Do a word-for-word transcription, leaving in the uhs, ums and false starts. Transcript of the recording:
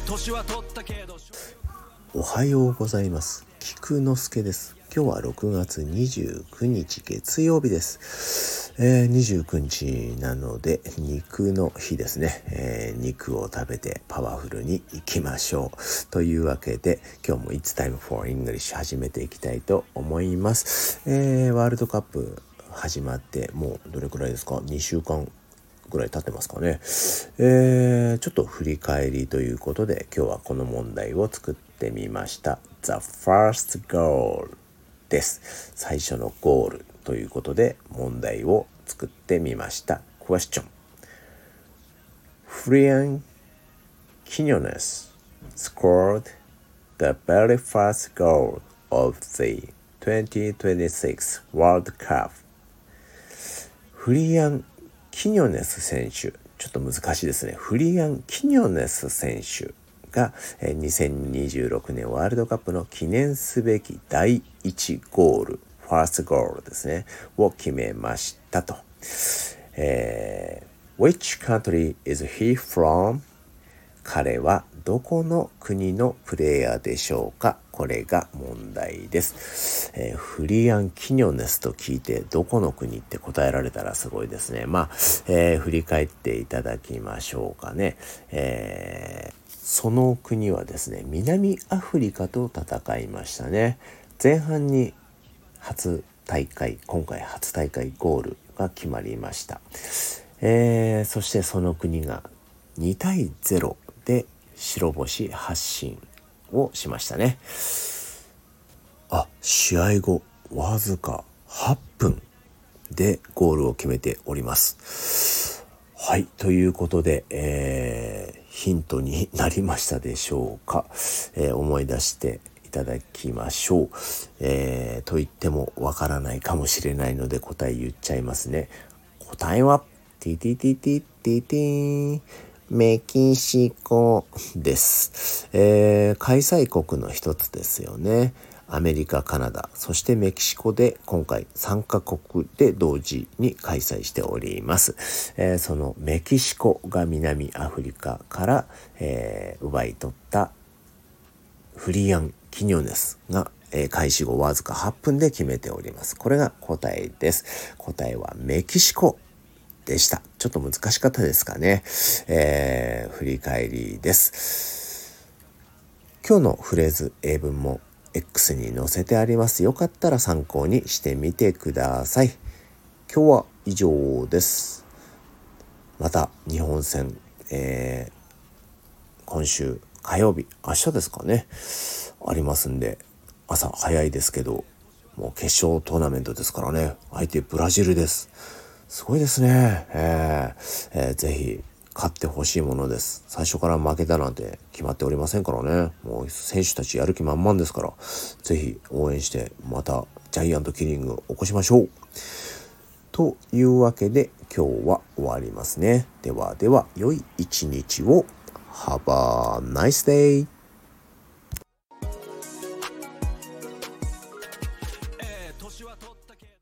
年は取ったけど。 おはようございます。菊之助です。今日はろくがつにじゅうくにち月曜日です。えー、にじゅうくにちなので肉の日ですね、えー、肉を食べてパワフルにいきましょうというわけで、今日も It's Time for English 始めていきたいと思います。えー、ワールドカップ始まってもうどれくらいですか？にしゅうかんぐらい経ってますかね。えー、ちょっと振り返りということで、今日はこの問題を作ってみました。 The first goal です。最初のゴールということで問題を作ってみました。 Question: Florian Quiñones scored the very first goal of the twenty twenty-six World Cup. フリアン・キニョネス選手、ちょっと難しいですね。フリアン・キニョネス選手がにせんにじゅうろくねんワールドカップの記念すべきだいいちゴール、ファーストゴールですね、を決めましたと。えー、Which country is he from? 彼はどこの国のプレイヤーでしょうか？これが問題です。えー、フリアン・キニョネスと聞いてどこの国って答えられたらすごいですね。まあ、えー、振り返っていただきましょうかね。えー、その国はですね、南アフリカと戦いましたね。前半に初大会、今回初大会ゴールが決まりました。えー、そしてその国がにたいゼロで白星発進をしましたね。あ、試合後わずかはっぷんでゴールを決めております。はい、ということで、えー、ヒントになりましたでしょうか？えー、思い出していただきましょう。えー、と言ってもわからないかもしれないので答え言っちゃいますね。答えはティティティティティティメキシコです。えー、開催国の一つですよね。アメリカ、カナダ、そしてメキシコで今回さんカ国で同時に開催しております。えー、そのメキシコが南アフリカから、えー、奪い取ったフリアン・キニョネスが、えー、開始後わずかはっぷんで決めております。これが答えです。答えはメキシコでした。ちょっと難しかったですかね。えー、振り返りです。今日のフレーズ英文も X に載せてあります。よかったら参考にしてみてください。今日は以上です。また日本戦、えー、今週火曜日、明日ですかね、ありますんで、朝早いですけど、もう決勝トーナメントですからね。相手ブラジルです。すごいですね。えーえー、ぜひ勝ってほしいものです。最初から負けたなんて決まっておりませんからね。もう選手たちやる気満々ですから、ぜひ応援してまたジャイアントキリングを起こしましょう。というわけで今日は終わりますね。ではでは良い一日を。Have a nice day!